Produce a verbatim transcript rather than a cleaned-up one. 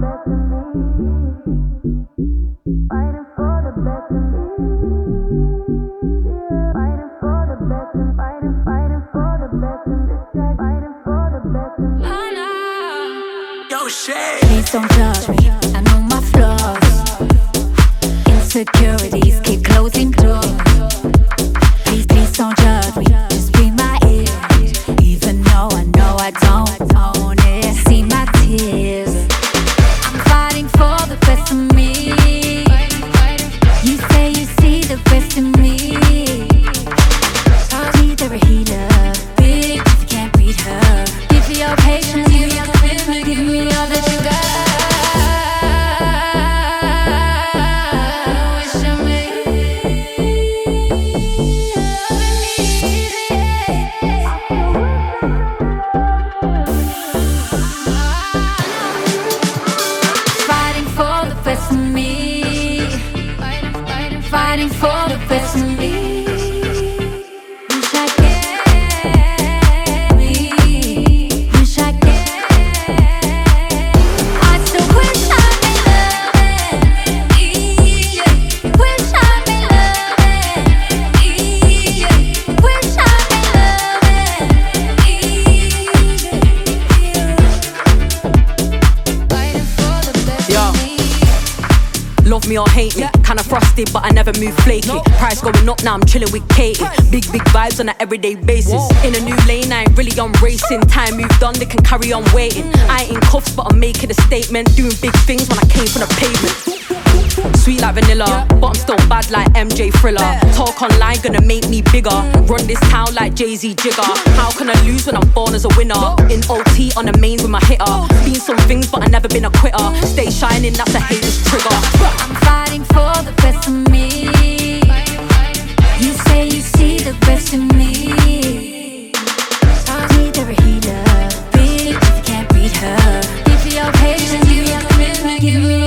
Please don't judge me, I know my flaws. Insecurities keep closing doors. Please, please don't judge me, just be my ear. Even though I know I don't own it. See my tears, I'm fighting for the best of me. You say you see the best in me. Neither a healer, big if you can't beat her. Give me your patience, give me your commitment, give me all that you got. Fighting for the best of me. Wish I get me. Wish I get. I still wish I made love me. Wish I made love me. Wish I made love me. Fighting for the best of me. Love me or hate me, kinda frosty, but I never move flaky. Price going up, now I'm chilling with Katie. Big, big vibes on an everyday basis. In a new lane, I ain't really on racing. Time moved on, they can carry on waiting. I ain't in cuffs, but I'm making a statement. Doing big things when I came from the pavement. Sweet like vanilla, but I'm still bad like M J Thriller. Talk online, gonna make me bigger. Run this town like Jay-Z Jigger. How can I lose when I'm born as a winner? In O T on the mains with my hitter. Been some things, but I never been a quitter. Stay shining, that's a hater's trigger. I'm fighting for the best of me. You say you see the best in me. Neither a healer, big if you can't beat her. Give me your patience, give me your commitment, give me